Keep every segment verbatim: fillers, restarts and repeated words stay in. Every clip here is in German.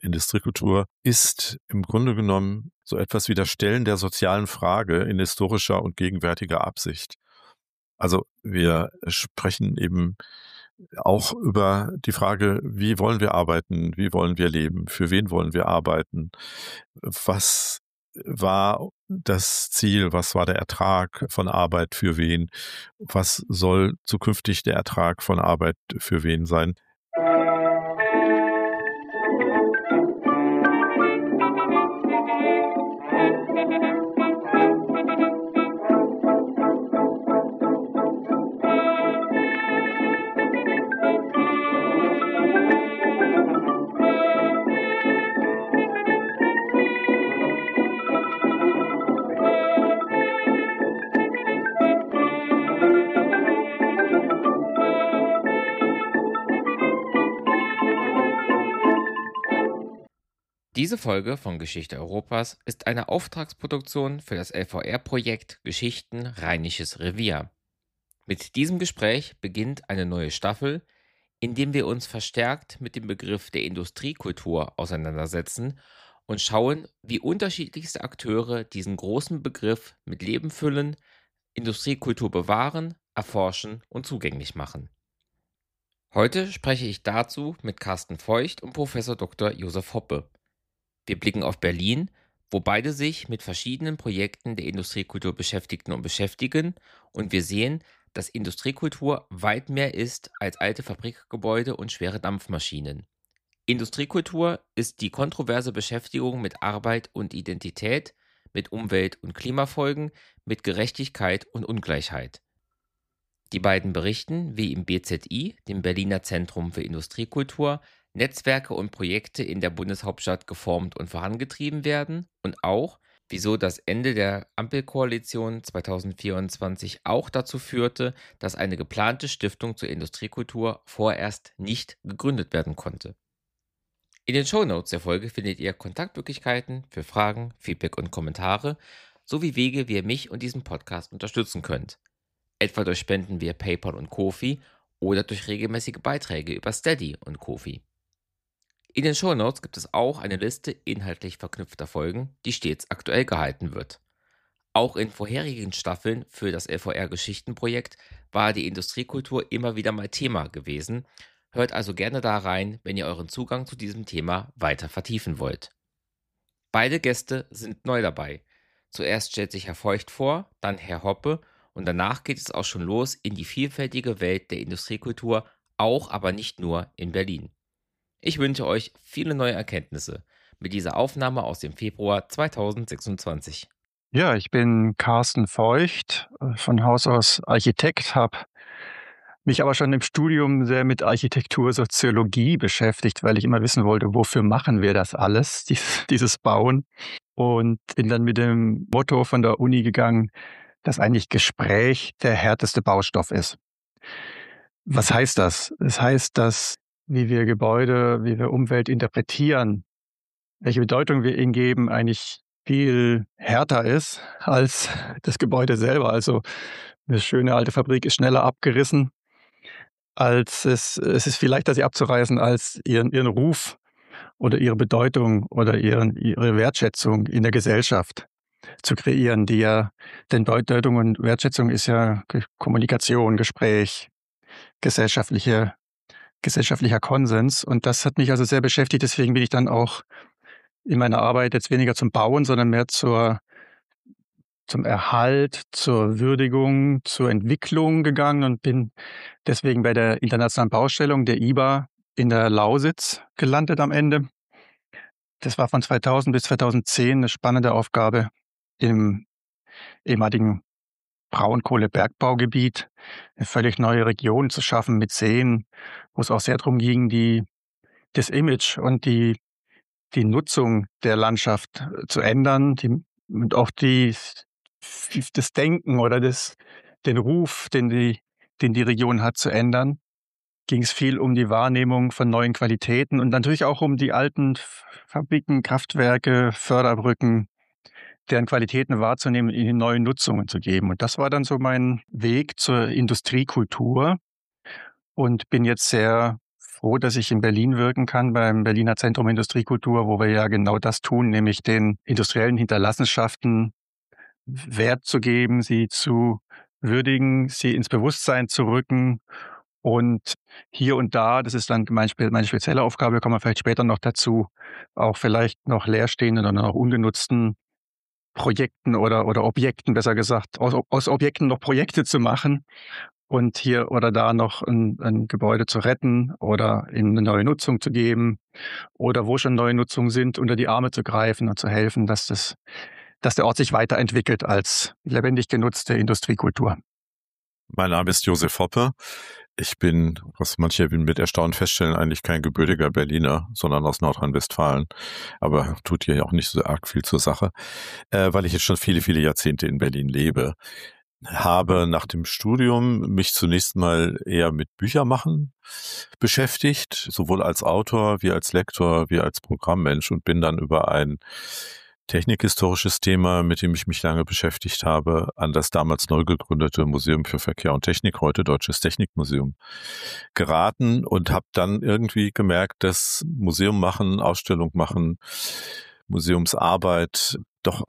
Industriekultur ist im Grunde genommen so etwas wie das Stellen der sozialen Frage in historischer und gegenwärtiger Absicht. Also wir sprechen eben auch über die Frage, wie wollen wir arbeiten, wie wollen wir leben, für wen wollen wir arbeiten, was war das Ziel, was war der Ertrag von Arbeit für wen, was soll zukünftig der Ertrag von Arbeit für wen sein. Diese Folge von Geschichte Europas ist eine Auftragsproduktion für das L V R-Projekt Geschichten Rheinisches Revier. Mit diesem Gespräch beginnt eine neue Staffel, in dem wir uns verstärkt mit dem Begriff der Industriekultur auseinandersetzen und schauen, wie unterschiedlichste Akteure diesen großen Begriff mit Leben füllen, Industriekultur bewahren, erforschen und zugänglich machen. Heute spreche ich dazu mit Carsten Feucht und Professor Doktor Josef Hoppe. Wir blicken auf Berlin, wo beide sich mit verschiedenen Projekten der Industriekultur beschäftigten und beschäftigen, und wir sehen, dass Industriekultur weit mehr ist als alte Fabrikgebäude und schwere Dampfmaschinen. Industriekultur ist die kontroverse Beschäftigung mit Arbeit und Identität, mit Umwelt- und Klimafolgen, mit Gerechtigkeit und Ungleichheit. Die beiden berichten, wie im B Z I, dem Berliner Zentrum für Industriekultur, Netzwerke und Projekte in der Bundeshauptstadt geformt und vorangetrieben werden und auch, wieso das Ende der Ampelkoalition zweitausendvierundzwanzig auch dazu führte, dass eine geplante Stiftung zur Industriekultur vorerst nicht gegründet werden konnte. In den Shownotes der Folge findet ihr Kontaktmöglichkeiten für Fragen, Feedback und Kommentare sowie Wege, wie ihr mich und diesen Podcast unterstützen könnt. Etwa durch Spenden via PayPal und Ko-fi oder durch regelmäßige Beiträge über Steady und Ko-fi. In den Shownotes gibt es auch eine Liste inhaltlich verknüpfter Folgen, die stets aktuell gehalten wird. Auch in vorherigen Staffeln für das L V R-Geschichtenprojekt war die Industriekultur immer wieder mal Thema gewesen. Hört also gerne da rein, wenn ihr euren Zugang zu diesem Thema weiter vertiefen wollt. Beide Gäste sind neu dabei. Zuerst stellt sich Herr Feucht vor, dann Herr Hoppe und danach geht es auch schon los in die vielfältige Welt der Industriekultur, auch aber nicht nur in Berlin. Ich wünsche euch viele neue Erkenntnisse mit dieser Aufnahme aus dem Februar zweitausendsechsundzwanzig. Ja, ich bin Carsten Feucht, von Haus aus Architekt, habe mich aber schon im Studium sehr mit Architektursoziologie beschäftigt, weil ich immer wissen wollte, wofür machen wir das alles, dies, dieses Bauen. Und bin dann mit dem Motto von der Uni gegangen, dass eigentlich Gespräch der härteste Baustoff ist. Was heißt das? Das heißt, dass wie wir Gebäude, wie wir Umwelt interpretieren, welche Bedeutung wir ihnen geben, eigentlich viel härter ist als das Gebäude selber. Also eine schöne alte Fabrik ist schneller abgerissen, als es, es ist viel leichter, sie abzureißen, als ihren, ihren Ruf oder ihre Bedeutung oder ihren, ihre Wertschätzung in der Gesellschaft zu kreieren, die ja, denn Bedeutung und Wertschätzung ist ja Kommunikation, Gespräch, gesellschaftliche gesellschaftlicher Konsens. Und das hat mich also sehr beschäftigt. Deswegen bin ich dann auch in meiner Arbeit jetzt weniger zum Bauen, sondern mehr zur, zum Erhalt, zur Würdigung, zur Entwicklung gegangen und bin deswegen bei der Internationalen Baustellung, der I B A, in der Lausitz gelandet am Ende. Das war von zweitausend bis zweitausendzehn eine spannende Aufgabe im ehemaligen Braunkohlebergbaugebiet, eine völlig neue Region zu schaffen mit Seen, wo es auch sehr darum ging, die, das Image und die, die Nutzung der Landschaft zu ändern, die, und auch die, das Denken oder das, den Ruf, den die, den die Region hat, zu ändern. Ging es viel um die Wahrnehmung von neuen Qualitäten und natürlich auch um die alten Fabriken, Kraftwerke, Förderbrücken, deren Qualitäten wahrzunehmen, ihnen neue Nutzungen zu geben. Und das war dann so mein Weg zur Industriekultur und bin jetzt sehr froh, dass ich in Berlin wirken kann, beim Berliner Zentrum Industriekultur, wo wir ja genau das tun, nämlich den industriellen Hinterlassenschaften Wert zu geben, sie zu würdigen, sie ins Bewusstsein zu rücken und hier und da, das ist dann meine meine spezielle Aufgabe, kommen wir vielleicht später noch dazu, auch vielleicht noch leerstehenden oder noch ungenutzten Projekten oder oder Objekten, besser gesagt, aus aus Objekten noch Projekte zu machen und hier oder da noch ein 'n Gebäude zu retten oder in eine neue Nutzung zu geben oder wo schon neue Nutzungen sind, unter die Arme zu greifen und zu helfen, dass das dass der Ort sich weiterentwickelt als lebendig genutzte Industriekultur. Mein Name ist Josef Hoppe. Ich bin, was manche mit Erstaunen feststellen, eigentlich kein gebürtiger Berliner, sondern aus Nordrhein-Westfalen. Aber tut hier auch nicht so arg viel zur Sache, äh, weil ich jetzt schon viele, viele Jahrzehnte in Berlin lebe. Habe nach dem Studium mich zunächst mal eher mit Büchermachen beschäftigt, sowohl als Autor wie als Lektor wie als Programmmensch, und bin dann über ein technikhistorisches Thema, mit dem ich mich lange beschäftigt habe, an das damals neu gegründete Museum für Verkehr und Technik, heute Deutsches Technikmuseum, geraten und habe dann irgendwie gemerkt, dass Museum machen, Ausstellung machen, Museumsarbeit doch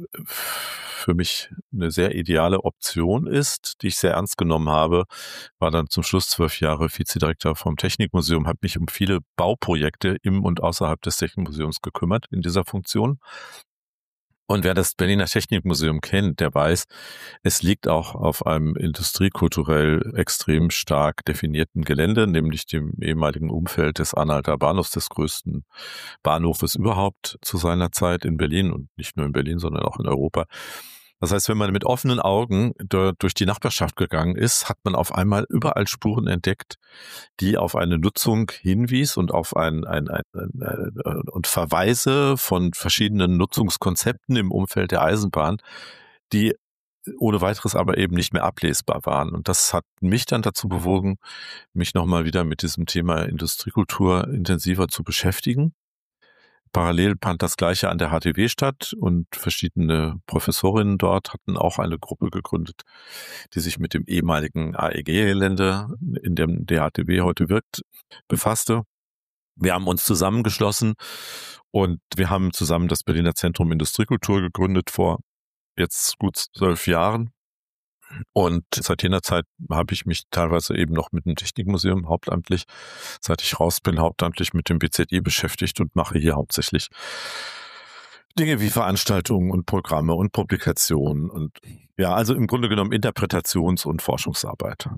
für mich eine sehr ideale Option ist, die ich sehr ernst genommen habe. War dann zum Schluss zwölf Jahre Vizedirektor vom Technikmuseum, habe mich um viele Bauprojekte im und außerhalb des Technikmuseums gekümmert in dieser Funktion. Und wer das Berliner Technikmuseum kennt, der weiß, es liegt auch auf einem industriekulturell extrem stark definierten Gelände, nämlich dem ehemaligen Umfeld des Anhalter Bahnhofs, des größten Bahnhofes überhaupt zu seiner Zeit in Berlin, und nicht nur in Berlin, sondern auch in Europa. Das heißt, wenn man mit offenen Augen durch die Nachbarschaft gegangen ist, hat man auf einmal überall Spuren entdeckt, die auf eine Nutzung hinwies und auf ein, ein, ein, ein und Verweise von verschiedenen Nutzungskonzepten im Umfeld der Eisenbahn, die ohne weiteres aber eben nicht mehr ablesbar waren. Und das hat mich dann dazu bewogen, mich nochmal wieder mit diesem Thema Industriekultur intensiver zu beschäftigen. Parallel fand das Gleiche an der H T W statt, und verschiedene Professorinnen dort hatten auch eine Gruppe gegründet, die sich mit dem ehemaligen A E G-Gelände, in dem der H T W heute wirkt, befasste. Wir haben uns zusammengeschlossen und wir haben zusammen das Berliner Zentrum Industriekultur gegründet vor jetzt gut zwölf Jahren. Und seit jener Zeit habe ich mich teilweise eben noch mit dem Technikmuseum hauptamtlich, seit ich raus bin, hauptamtlich mit dem B Z I beschäftigt und mache hier hauptsächlich Dinge wie Veranstaltungen und Programme und Publikationen und ja, also im Grunde genommen Interpretations- und Forschungsarbeit.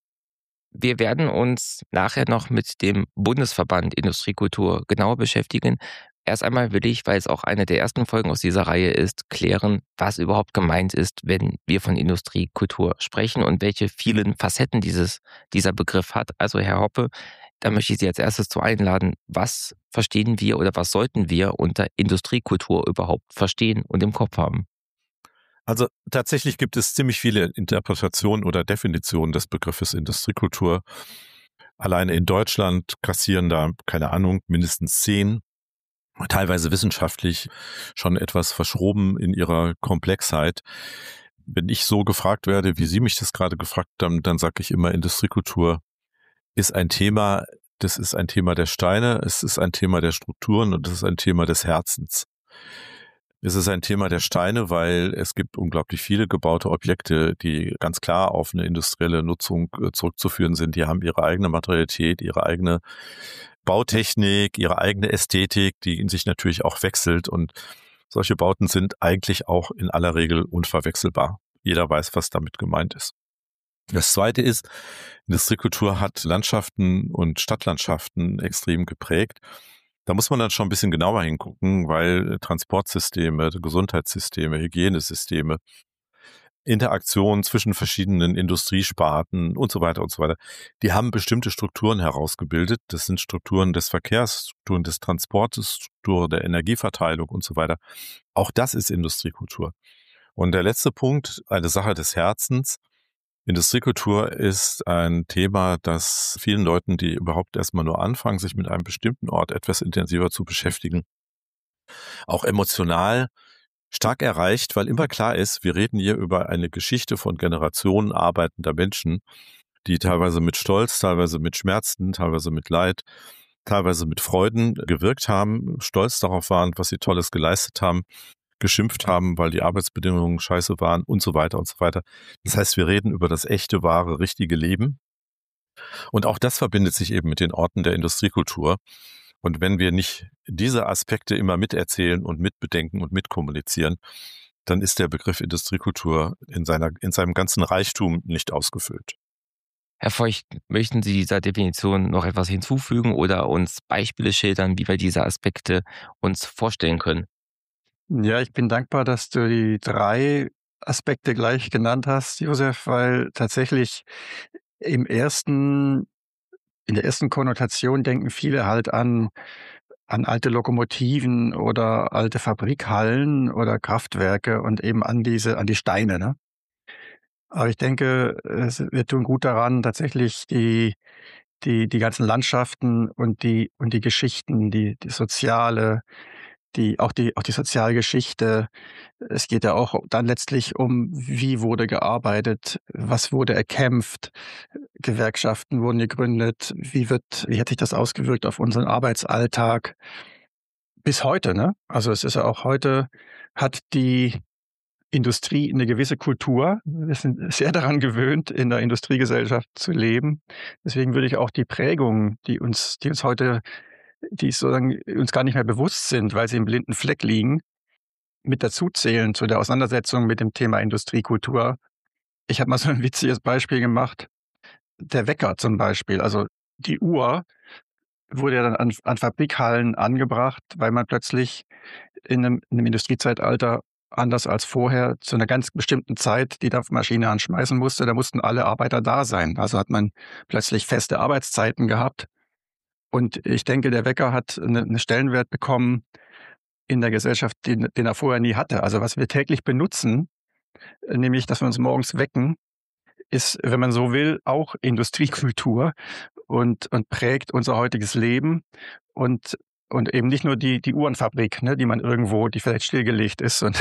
Wir werden uns nachher noch mit dem Bundesverband Industriekultur genauer beschäftigen. Erst einmal will ich, weil es auch eine der ersten Folgen aus dieser Reihe ist, klären, was überhaupt gemeint ist, wenn wir von Industriekultur sprechen und welche vielen Facetten dieses, dieser Begriff hat. Also Herr Hoppe, da möchte ich Sie als erstes zu einladen. Was verstehen wir oder was sollten wir unter Industriekultur überhaupt verstehen und im Kopf haben? Also tatsächlich gibt es ziemlich viele Interpretationen oder Definitionen des Begriffes Industriekultur. Alleine in Deutschland kassieren da, keine Ahnung, mindestens zehn, teilweise wissenschaftlich schon etwas verschroben in ihrer Komplexheit. Wenn ich so gefragt werde, wie Sie mich das gerade gefragt haben, dann sage ich immer, Industriekultur ist ein Thema, das ist ein Thema der Steine, es ist ein Thema der Strukturen und es ist ein Thema des Herzens. Es ist ein Thema der Steine, weil es gibt unglaublich viele gebaute Objekte, die ganz klar auf eine industrielle Nutzung zurückzuführen sind. Die haben ihre eigene Materialität, ihre eigene Bautechnik, ihre eigene Ästhetik, die in sich natürlich auch wechselt. Und solche Bauten sind eigentlich auch in aller Regel unverwechselbar. Jeder weiß, was damit gemeint ist. Das Zweite ist, Industriekultur hat Landschaften und Stadtlandschaften extrem geprägt. Da muss man dann schon ein bisschen genauer hingucken, weil Transportsysteme, Gesundheitssysteme, Hygienesysteme, Interaktion zwischen verschiedenen Industriesparten und so weiter und so weiter, die haben bestimmte Strukturen herausgebildet. Das sind Strukturen des Verkehrs, Strukturen des Transportes, Strukturen der Energieverteilung und so weiter. Auch das ist Industriekultur. Und der letzte Punkt, eine Sache des Herzens. Industriekultur ist ein Thema, das vielen Leuten, die überhaupt erstmal nur anfangen, sich mit einem bestimmten Ort etwas intensiver zu beschäftigen, auch emotional stark erreicht, weil immer klar ist, wir reden hier über eine Geschichte von Generationen arbeitender Menschen, die teilweise mit Stolz, teilweise mit Schmerzen, teilweise mit Leid, teilweise mit Freuden gewirkt haben, stolz darauf waren, was sie Tolles geleistet haben, geschimpft haben, weil die Arbeitsbedingungen scheiße waren und so weiter und so weiter. Das heißt, wir reden über das echte, wahre, richtige Leben. Und auch das verbindet sich eben mit den Orten der Industriekultur. Und wenn wir nicht diese Aspekte immer miterzählen und mitbedenken und mitkommunizieren, dann ist der Begriff Industriekultur in seiner, in seinem ganzen Reichtum nicht ausgefüllt. Herr Voigt, möchten Sie dieser Definition noch etwas hinzufügen oder uns Beispiele schildern, wie wir diese Aspekte uns vorstellen können? Ja, ich bin dankbar, dass du die drei Aspekte gleich genannt hast, Josef, weil tatsächlich im ersten, in der ersten Konnotation denken viele halt an, an alte Lokomotiven oder alte Fabrikhallen oder Kraftwerke und eben an diese, an die Steine, ne? Aber ich denke, es, wir tun gut daran, tatsächlich die, die, die ganzen Landschaften und die, und die Geschichten, die, die soziale, die, auch die, auch die Sozialgeschichte. Es geht ja auch dann letztlich um, wie wurde gearbeitet, was wurde erkämpft, Gewerkschaften wurden gegründet, wie wird, wie hat sich das ausgewirkt auf unseren Arbeitsalltag bis heute, ne? Also es ist ja auch heute, hat die Industrie eine gewisse Kultur. Wir sind sehr daran gewöhnt, in der Industriegesellschaft zu leben. Deswegen würde ich auch die Prägungen, die uns, die uns heute, die sozusagen uns gar nicht mehr bewusst sind, weil sie im blinden Fleck liegen, mit dazuzählen zu der Auseinandersetzung mit dem Thema Industriekultur. Ich habe mal so ein witziges Beispiel gemacht. Der Wecker zum Beispiel, also die Uhr wurde ja dann an, an Fabrikhallen angebracht, weil man plötzlich in einem, in einem Industriezeitalter anders als vorher zu einer ganz bestimmten Zeit die Dampfmaschine anschmeißen musste. Da mussten alle Arbeiter da sein. Also hat man plötzlich feste Arbeitszeiten gehabt. Und ich denke, der Wecker hat eine, einen Stellenwert bekommen in der Gesellschaft, den, den er vorher nie hatte. Also was wir täglich benutzen, nämlich, dass wir uns morgens wecken, ist, wenn man so will, auch Industriekultur und, und prägt unser heutiges Leben und, und eben nicht nur die, die Uhrenfabrik, ne, die man irgendwo, die vielleicht stillgelegt ist und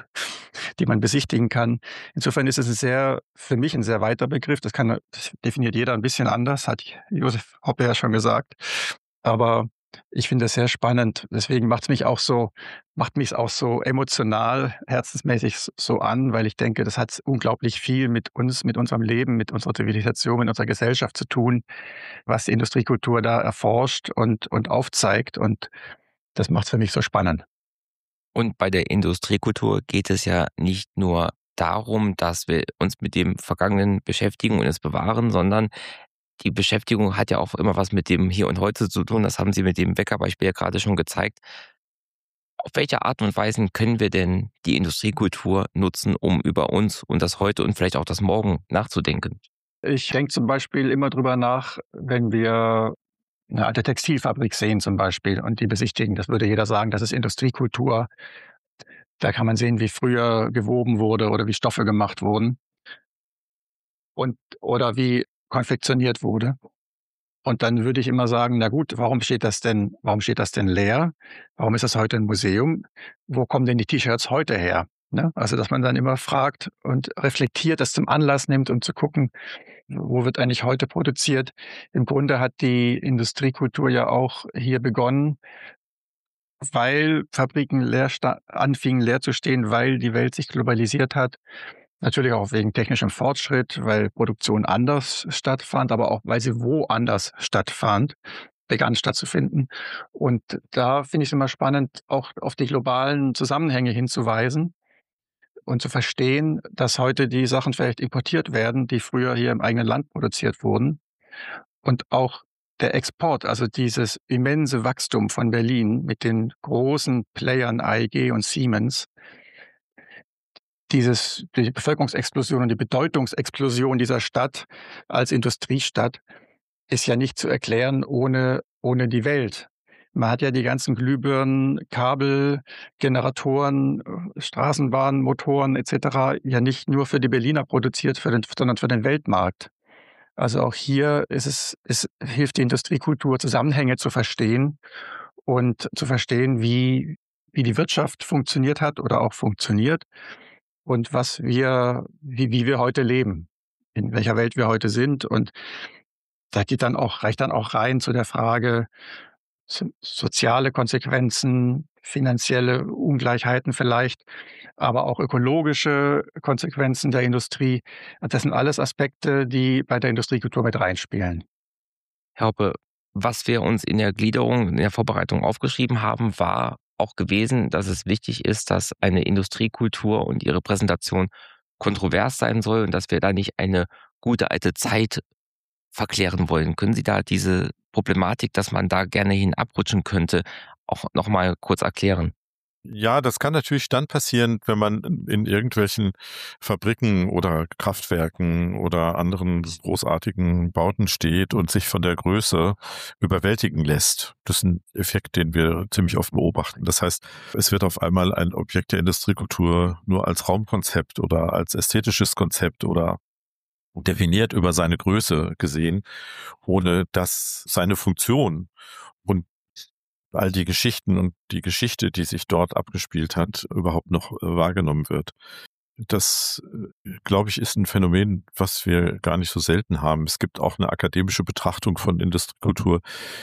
die man besichtigen kann. Insofern ist es ein sehr, für mich ein sehr weiter Begriff. Das kann, das definiert jeder ein bisschen anders, hat Josef Hoppe ja schon gesagt. Aber ich finde das sehr spannend. Deswegen macht es mich auch so, macht mich auch so emotional, herzensmäßig so an, weil ich denke, das hat unglaublich viel mit uns, mit unserem Leben, mit unserer Zivilisation, mit unserer Gesellschaft zu tun, was die Industriekultur da erforscht und, und aufzeigt. Und das macht es für mich so spannend. Und bei der Industriekultur geht es ja nicht nur darum, dass wir uns mit dem Vergangenen beschäftigen und es bewahren, sondern die Beschäftigung hat ja auch immer was mit dem Hier und Heute zu tun. Das haben Sie mit dem Weckerbeispiel ja gerade schon gezeigt. Auf welche Art und Weise können wir denn die Industriekultur nutzen, um über uns und das Heute und vielleicht auch das Morgen nachzudenken? Ich denke zum Beispiel immer drüber nach, wenn wir eine alte Textilfabrik sehen zum Beispiel und die besichtigen. Das würde jeder sagen, das ist Industriekultur. Da kann man sehen, wie früher gewoben wurde oder wie Stoffe gemacht wurden und oder wie konfektioniert wurde. Und dann würde ich immer sagen, na gut, warum steht das denn, warum steht das denn leer? Warum ist das heute ein Museum? Wo kommen denn die T-Shirts heute her? Ne? Also, dass man dann immer fragt und reflektiert, das zum Anlass nimmt, um zu gucken, wo wird eigentlich heute produziert? Im Grunde hat die Industriekultur ja auch hier begonnen, weil Fabriken leer sta- anfingen leer zu stehen, weil die Welt sich globalisiert hat. Natürlich auch wegen technischem Fortschritt, weil Produktion anders stattfand, aber auch weil sie woanders stattfand, begann stattzufinden. Und da finde ich es immer spannend, auch auf die globalen Zusammenhänge hinzuweisen und zu verstehen, dass heute die Sachen vielleicht importiert werden, die früher hier im eigenen Land produziert wurden. Und auch der Export, also dieses immense Wachstum von Berlin mit den großen Playern A E G und Siemens, dieses, die Bevölkerungsexplosion und die Bedeutungsexplosion dieser Stadt als Industriestadt ist ja nicht zu erklären ohne, ohne die Welt. Man hat ja die ganzen Glühbirnen, Kabel, Generatoren, äh, Straßenbahnen, Motoren et cetera ja nicht nur für die Berliner produziert, für den, sondern für den Weltmarkt. Also auch hier ist es, es hilft die Industriekultur, Zusammenhänge zu verstehen und zu verstehen, wie, wie die Wirtschaft funktioniert hat oder auch funktioniert und was wir, wie, wie wir heute leben. in welcher Welt wir heute sind. Und da geht dann auch, reicht dann auch rein zu der Frage so, soziale Konsequenzen, finanzielle Ungleichheiten vielleicht, aber auch ökologische Konsequenzen der Industrie. Das sind alles Aspekte, die bei der Industriekultur mit reinspielen. Herr Hoppe, was wir uns in der Gliederung, in der Vorbereitung aufgeschrieben haben, war auch gewesen, dass es wichtig ist, dass eine Industriekultur und ihre Präsentation kontrovers sein soll und dass wir da nicht eine gute alte Zeit verklären wollen. Können Sie da diese Problematik, dass man da gerne hin abrutschen könnte, auch noch mal kurz erklären? Ja, das kann natürlich dann passieren, wenn man in irgendwelchen Fabriken oder Kraftwerken oder anderen großartigen Bauten steht und sich von der Größe überwältigen lässt. Das ist ein Effekt, den wir ziemlich oft beobachten. Das heißt, es wird auf einmal ein Objekt der Industriekultur nur als Raumkonzept oder als ästhetisches Konzept oder definiert über seine Größe gesehen, ohne dass seine Funktion und all die Geschichten und die Geschichte, die sich dort abgespielt hat, überhaupt noch äh, wahrgenommen wird. Das, äh, glaube ich, ist ein Phänomen, was wir gar nicht so selten haben. Es gibt auch eine akademische Betrachtung von Industriekultur,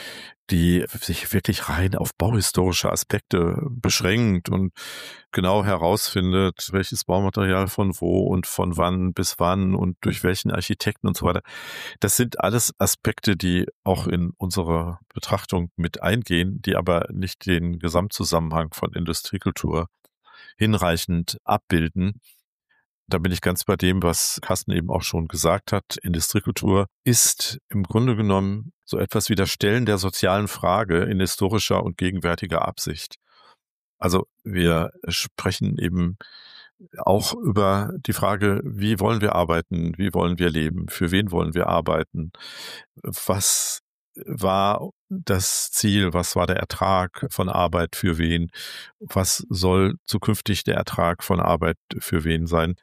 die sich wirklich rein auf bauhistorische Aspekte beschränkt und genau herausfindet, welches Baumaterial von wo und von wann bis wann und durch welchen Architekten und so weiter. Das sind alles Aspekte, die auch in unserer Betrachtung mit eingehen, die aber nicht den Gesamtzusammenhang von Industriekultur hinreichend abbilden. Da bin ich ganz bei dem, was Carsten eben auch schon gesagt hat. Industriekultur ist im Grunde genommen so etwas wie das Stellen der sozialen Frage in historischer und gegenwärtiger Absicht. Also wir sprechen eben auch über die Frage, wie wollen wir arbeiten, wie wollen wir leben, für wen wollen wir arbeiten, was war das Ziel, was war der Ertrag von Arbeit für wen, was soll zukünftig der Ertrag von Arbeit für wen sein.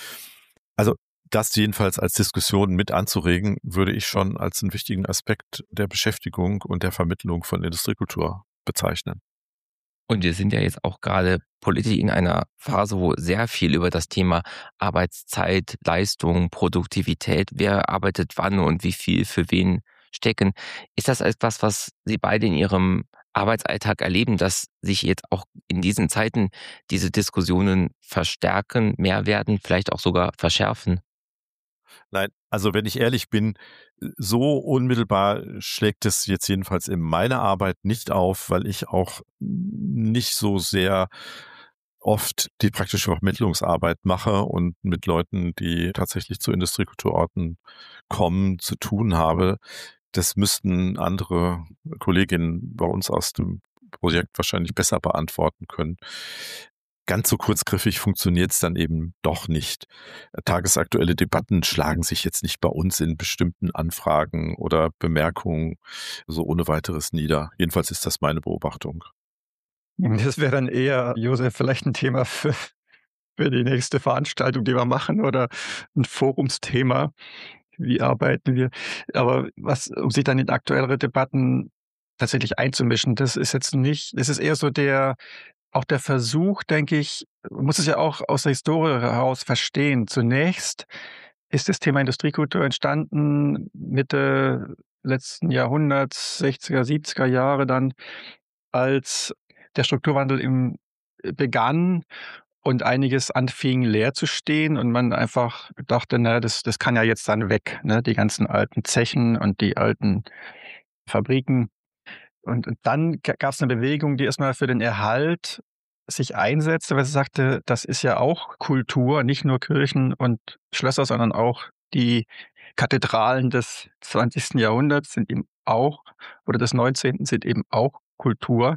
Also das jedenfalls als Diskussion mit anzuregen, würde ich schon als einen wichtigen Aspekt der Beschäftigung und der Vermittlung von Industriekultur bezeichnen. Und wir sind ja jetzt auch gerade politisch in einer Phase, wo sehr viel über das Thema Arbeitszeit, Leistung, Produktivität, wer arbeitet wann und wie viel für wen stecken. Ist das etwas, was Sie beide in Ihrem Arbeitsalltag erleben, dass sich jetzt auch in diesen Zeiten diese Diskussionen verstärken, mehr werden, vielleicht auch sogar verschärfen? Nein, also wenn ich ehrlich bin, so unmittelbar schlägt es jetzt jedenfalls in meiner Arbeit nicht auf, weil ich auch nicht so sehr oft die praktische Vermittlungsarbeit mache und mit Leuten, die tatsächlich zu Industriekulturorten kommen, zu tun habe. Das müssten andere Kolleginnen bei uns aus dem Projekt wahrscheinlich besser beantworten können. Ganz so kurzgriffig funktioniert es dann eben doch nicht. Tagesaktuelle Debatten schlagen sich jetzt nicht bei uns in bestimmten Anfragen oder Bemerkungen so ohne weiteres nieder. Jedenfalls ist das meine Beobachtung. Das wäre dann eher, Josef, vielleicht ein Thema für, für die nächste Veranstaltung, die wir machen, oder ein Forumsthema. Wie arbeiten wir? Aber was, um sich dann in aktuellere Debatten tatsächlich einzumischen, das ist jetzt nicht, das ist eher so der, auch der Versuch, denke ich, man muss es ja auch aus der Historie heraus verstehen. Zunächst ist das Thema Industriekultur entstanden Mitte letzten Jahrhunderts, sechziger, siebziger Jahre dann, als der Strukturwandel im begann und einiges anfing leer zu stehen und man einfach dachte, na, das, das kann ja jetzt dann weg, ne? Die ganzen alten Zechen und die alten Fabriken. Und, und dann gab es eine Bewegung, die erstmal für den Erhalt sich einsetzte, weil sie sagte, das ist ja auch Kultur, nicht nur Kirchen und Schlösser, sondern auch die Kathedralen des zwanzigsten Jahrhunderts sind eben auch, oder des neunzehnten sind eben auch Kultur.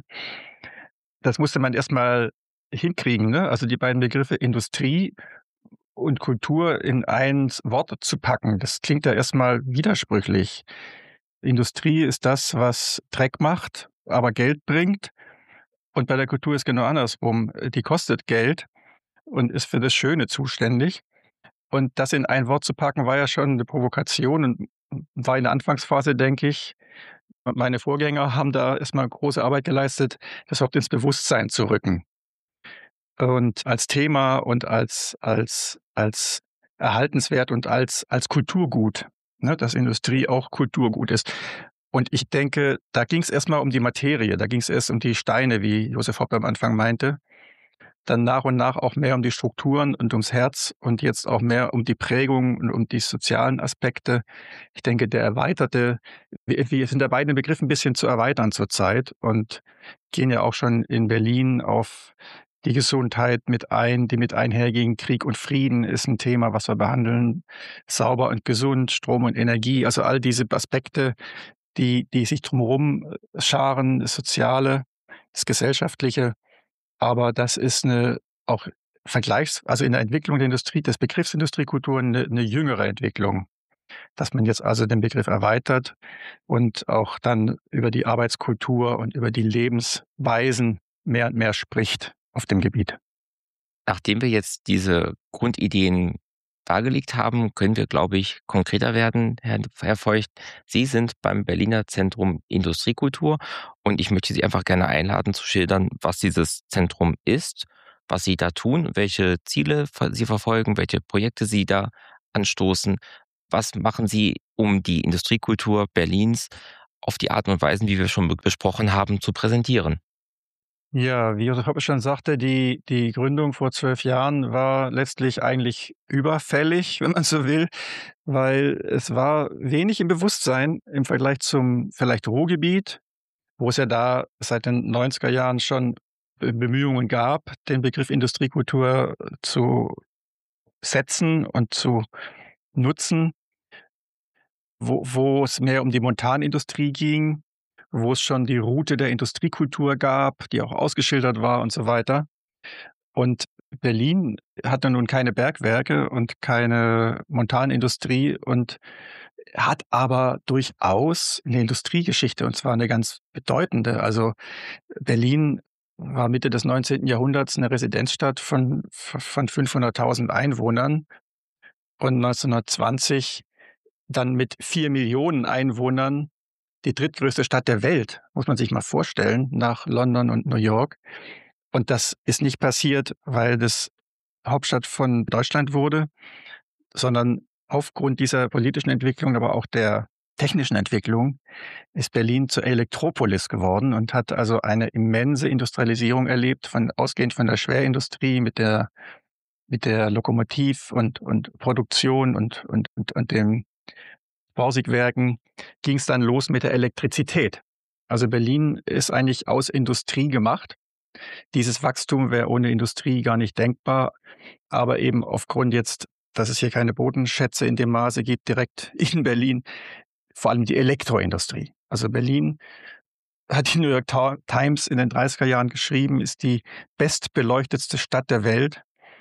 Das musste man erstmal hinkriegen, ne? Also die beiden Begriffe Industrie und Kultur in ein Wort zu packen, das klingt ja erstmal widersprüchlich. Industrie ist das, was Dreck macht, aber Geld bringt. Und bei der Kultur ist genau andersrum. Die kostet Geld und ist für das Schöne zuständig. Und das in ein Wort zu packen, war ja schon eine Provokation und war in der Anfangsphase, denke ich, und meine Vorgänger haben da erstmal große Arbeit geleistet, das überhaupt ins Bewusstsein zu rücken. Und als Thema und als als als erhaltenswert und als, als Kulturgut, ne, dass Industrie auch Kulturgut ist. Und ich denke, da ging es erstmal um die Materie, da ging es erst um die Steine, wie Josef Hopp am Anfang meinte. Dann nach und nach auch mehr um die Strukturen und ums Herz und jetzt auch mehr um die Prägung und um die sozialen Aspekte. Ich denke, der erweiterte, wir, wir sind dabei, den Begriff ein bisschen zu erweitern zurzeit und gehen ja auch schon in Berlin auf die Gesundheit mit ein, die mit einhergehen. Krieg und Frieden ist ein Thema, was wir behandeln. Sauber und gesund, Strom und Energie, also all diese Aspekte, die, die sich drumherum scharen, das Soziale, das Gesellschaftliche. Aber das ist eine auch Vergleichs also in der Entwicklung der Industrie des Begriffs Industriekultur eine 'ne jüngere Entwicklung, dass man jetzt also den Begriff erweitert und auch dann über die Arbeitskultur und über die Lebensweisen mehr und mehr spricht auf dem Gebiet. Nachdem wir jetzt diese Grundideen dargelegt haben, können wir, glaube ich, konkreter werden, Herr Herr Feucht. Sie sind beim Berliner Zentrum Industriekultur und ich möchte Sie einfach gerne einladen zu schildern, was dieses Zentrum ist, was Sie da tun, welche Ziele ver Sie verfolgen, welche Projekte Sie da anstoßen. Was machen Sie, um die Industriekultur Berlins auf die Art und Weisen, wie wir schon be besprochen haben, zu präsentieren? Ja, wie Josef Hoppe schon sagte, die die Gründung vor zwölf Jahren war letztlich eigentlich überfällig, wenn man so will, weil es war wenig im Bewusstsein im Vergleich zum vielleicht Ruhrgebiet, wo es ja da seit den neunziger Jahren schon Be Bemühungen gab, den Begriff Industriekultur zu setzen und zu nutzen, wo wo es mehr um die Montanindustrie ging, wo es schon die Route der Industriekultur gab, die auch ausgeschildert war und so weiter. Und Berlin hatte nun keine Bergwerke und keine Montanindustrie und hat aber durchaus 'ne Industriegeschichte, und zwar eine ganz bedeutende. Also, Berlin war Mitte des neunzehnten Jahrhunderts eine Residenzstadt von v von fünfhunderttausend Einwohnern und neunzehnhundertzwanzig dann mit vier Millionen Einwohnern die drittgrößte Stadt der Welt, muss man sich mal vorstellen, nach London und New York. Und das ist nicht passiert, weil das Hauptstadt von Deutschland wurde, sondern aufgrund dieser politischen Entwicklung, aber auch der technischen Entwicklung ist Berlin zur Elektropolis geworden und hat also eine immense Industrialisierung erlebt, von ausgehend von der Schwerindustrie mit der mit der Lokomotiv und und Produktion und und und und den Borsigwerken ging es dann los mit der Elektrizität. Also Berlin ist eigentlich aus Industrie gemacht. Dieses Wachstum wäre ohne Industrie gar nicht denkbar, aber eben aufgrund jetzt, dass es hier keine Bodenschätze in dem Maße gibt, direkt in Berlin, vor allem die Elektroindustrie. Also Berlin, hat die New York Ta Times in den dreißiger Jahren geschrieben, ist die bestbeleuchtetste Stadt der Welt.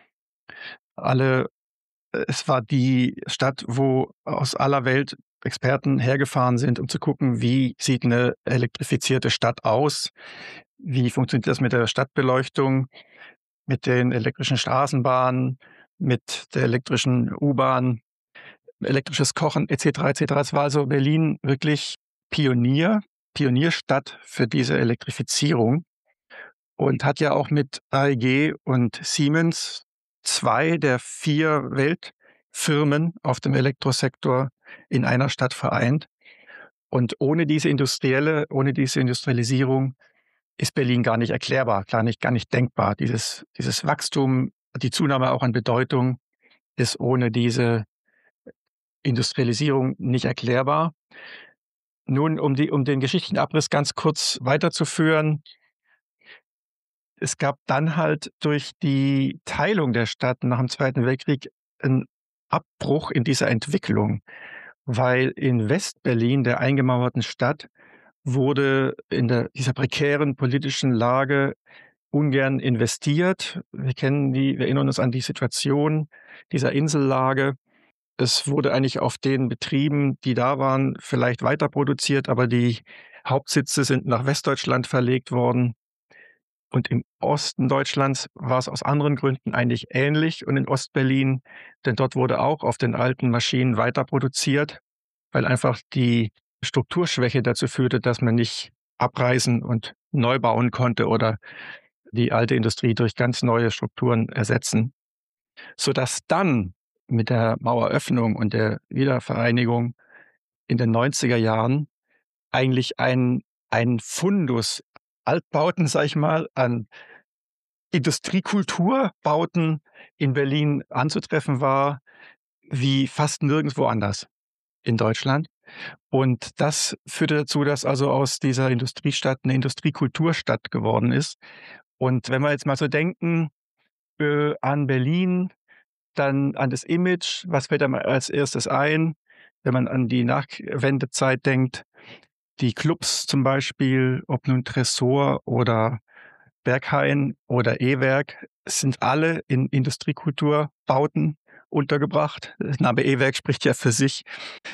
Alle äh, Es war die Stadt, wo aus aller Welt Experten hergefahren sind, um zu gucken, wie sieht eine elektrifizierte Stadt aus? Wie funktioniert das mit der Stadtbeleuchtung, mit den elektrischen Straßenbahnen, mit der elektrischen U-Bahn, elektrisches Kochen et cetera, et cetera. Es war also Berlin wirklich Pionier Pionierstadt für diese Elektrifizierung und hat ja auch mit A E G und Siemens zwei der vier Weltfirmen auf dem Elektrosektor in einer Stadt vereint. Und ohne diese industrielle ohne diese Industrialisierung ist Berlin gar nicht erklärbar, gar nicht gar nicht denkbar. Dieses dieses Wachstum, die Zunahme auch an Bedeutung ist ohne diese Industrialisierung nicht erklärbar. Nun, um die um den geschichtlichen Abriss ganz kurz weiterzuführen. Es gab dann halt durch die Teilung der Stadt nach dem Zweiten Weltkrieg 'n Abbruch in dieser Entwicklung, weil in Westberlin, der eingemauerten Stadt, wurde in der dieser prekären politischen Lage ungern investiert. Wir kennen die wir erinnern uns an die Situation dieser Insellage. Es wurde eigentlich auf den Betrieben, die da waren, vielleicht weiter produziert, aber die Hauptsitze sind nach Westdeutschland verlegt worden. Und im Osten Deutschlands war es aus anderen Gründen eigentlich ähnlich und in Ostberlin, denn dort wurde auch auf den alten Maschinen weiter produziert, weil einfach die Strukturschwäche dazu führte, dass man nicht abreißen und neu bauen konnte oder die alte Industrie durch ganz neue Strukturen ersetzen, sodass dann mit der Maueröffnung und der Wiedervereinigung in den neunziger Jahren eigentlich ein, ein Fundus Altbauten, sag ich mal, an Industriekulturbauten in Berlin anzutreffen war, wie fast nirgendwo anders in Deutschland. Und das führte dazu, dass also aus dieser Industriestadt eine Industriekulturstadt geworden ist. Und wenn wir jetzt mal so denken äh, an Berlin, dann an das Image, was fällt einem als erstes ein, wenn man an die Nachwendezeit denkt? Die Clubs zum Beispiel, ob nun Tresor oder Berghain oder E-Werk, sind alle in Industriekulturbauten untergebracht. Der Name E-Werk spricht ja für sich.